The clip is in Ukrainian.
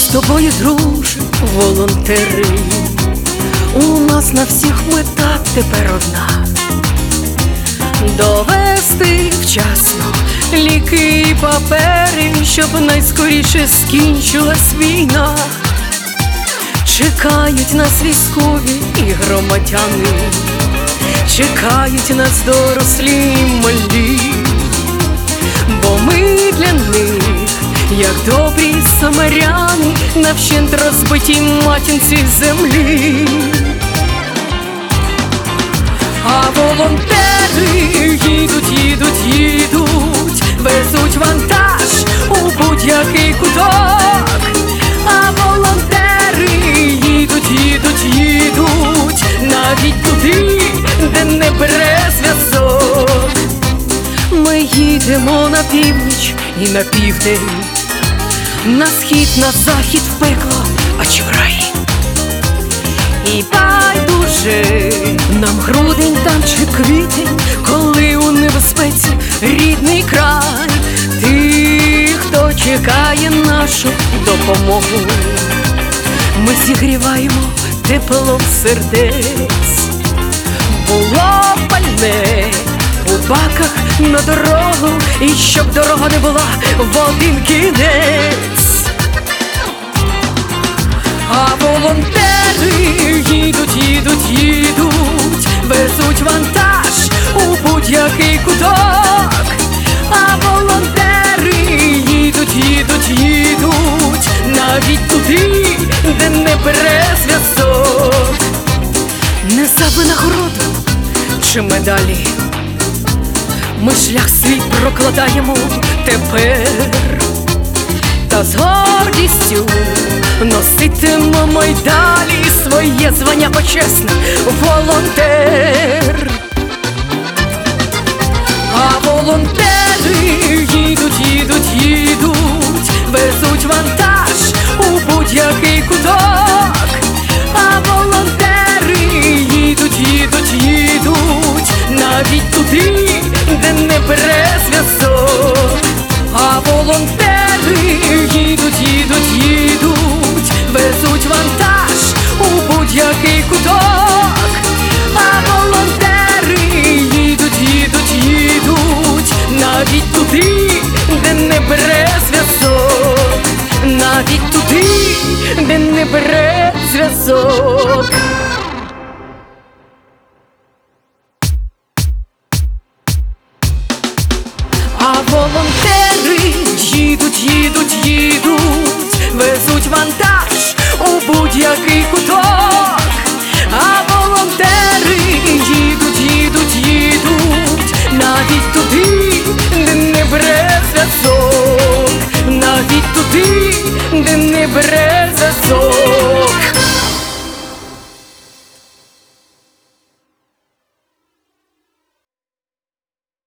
з тобою, друже, волонтери. У нас на всіх мета тепер одна: довести вчасно ліки і папери, щоб найскоріше скінчилась війна. Чекають нас військові і громадяни, чекають нас дорослі й малі, бо ми для них, як добрі самаряни, на вщент розбитій матінці землі. А волонтери їдуть, їдуть, їдуть, везуть вантаж у будь-який куток. А волонтери їдуть, їдуть, їдуть, навіть туди, де не бере зв'язок. Ми їдемо на північ і на південь, на схід, на захід, в пекло, а чи в рай. І байдуже нам грудень там чи квітень, коли у небезпеці рідний край. Тих, хто чекає нашу допомогу, ми зігріваємо теплом сердець. Було пальне у баках на дорогу, і щоб дорога не була в один кінець. А волонтери їдуть, їдуть, їдуть, везуть вантаж у будь-який куток. А волонтери їдуть, їдуть, їдуть, навіть туди, де не бере зв'язок. Не за винагороду чи медалі ми шлях свій прокладаємо тепер, та з гордістю носитимемо й далі своє звання почесне волонтер.